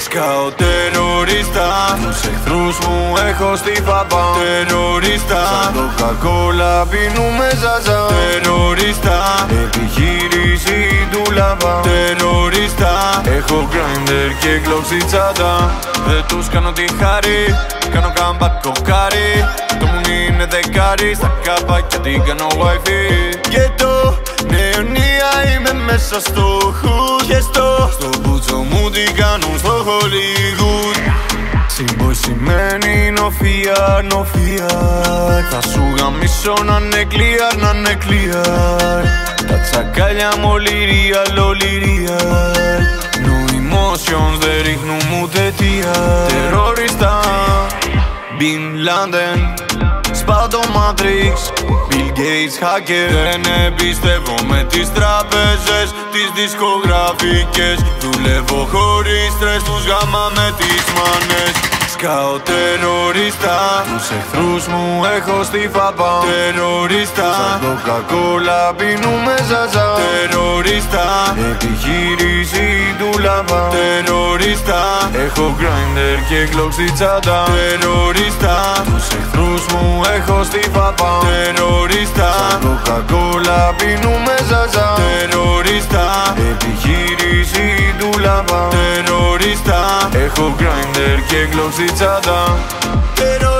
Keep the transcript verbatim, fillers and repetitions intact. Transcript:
Σκάω τερορίστα, τους εχθρούς μου έχω στη φαπά. Τερορίστα, σαν κοκακόλα πίνουμε ζαζά. Τερορίστα, επιχείρηση του λαβά. Τερορίστα, έχω grinder και γκλόξι τσάντα. Δεν τους κάνω τη χάρη, κάνω κάμπα κοκάρι. Το μου είναι δεκάρι, στα καπάκια την κάνω wifi. Και το νεωνία είμαι μέσα στο hood. Και στο, στο μπούτσο μου την κάνουν στο Hollywood. Σύμποη σημαίνει νοφία, νοφία. Θα σου γαμίσω να είναι clear, να είναι clear. Τα τσακάλια μου όλοι real, όλοι real. No emotions δεν ρίχνουν μου τέτοια. Τερόριστα, Bin Laden, σπάω το Matrix, Bill Gates hacker. Δεν εμπιστεύω με τις τράπεζες, τις δισκογραφικές. Δουλεύω χωρίς στρες, τους γάμα με τις μάνες. Σκάω τερορίστα, τους εχθρούς μου έχω στη φαπά. Τερορίστα, σαν κοκακόλα πίνουμε ζαζά. Τερορίστα, επιχείρηση του λαβά. Τερορίστα, έχω grinder και γκλόξ στη τσάντα. Τερορίστα, τους εχθρούς μου έχω στη φαπά. Τερορίστα, σαν κοκακόλα πίνουμε ζαζά. Τερορίστα, επιχείρηση του λαβά. Τερορίστα, έχω grinder και γκλόξ στη τσάντα.